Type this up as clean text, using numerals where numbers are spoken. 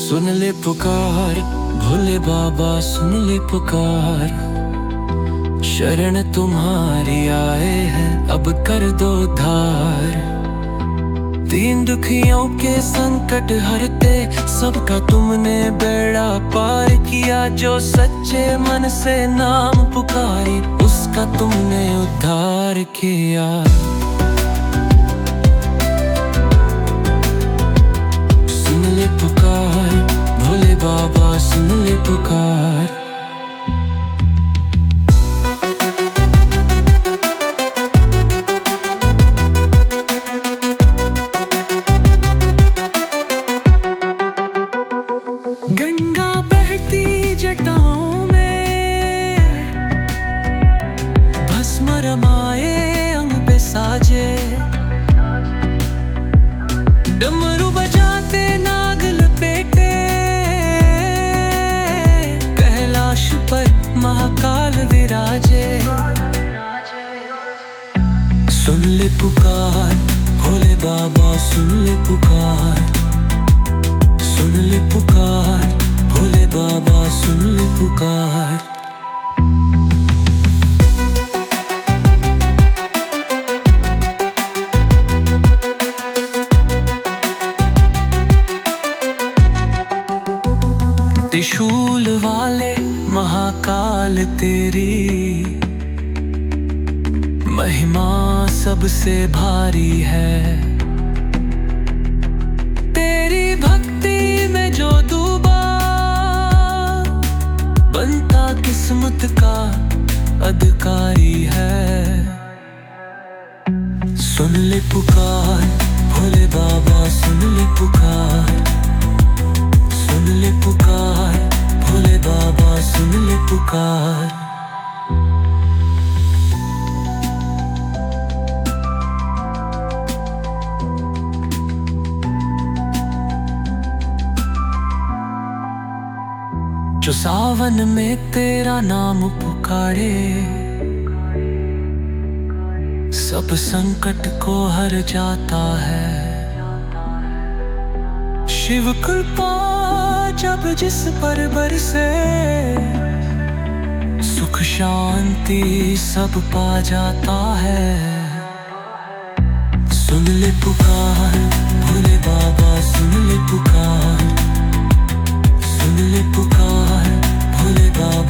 सुन ले पुकार, भोले बाबा सुन ले पुकार। शरण तुम्हारी आए हैं, अब कर दो उद्धार। दीन दुखियों के संकट हरते, सबका तुमने बेड़ा पार किया। जो सच्चे मन से नाम पुकारी, उसका तुमने उद्धार किया। सुन ले पुकार, भोले बाबा सुन ले पुकार। गंगा बहती जटाओं में, भस्म रमाए अंग पे साजे। डमरू बजाते नाग लपेटे, कैलाश पर महाकाल विराजे। सुन ले पुकार, भोले बाबा सुन ले पुकार। सुन ले पुकार, भोले बाबा सुन ले पुकार। त्रिशूल वाले महाकाल तेरी महिमा सबसे भारी है। तेरी भक्ति में जो डूबा, बनता किस्मत का अधिकारी है। सुन ले पुकार, भोले बाबा सुन ले पुकार। सुन ले पुकार, भोले बाबा सुन ले पुकार। जो सावन में तेरा नाम पुकारे, सब संकट को हर जाता है। शिव कृपा जब जिस पर बरसे, सुख शांति सब पा जाता है। सुन ले पुकार, भोले बाबा सुन ले पुकार। सुन ले पुकार, भोले बाबा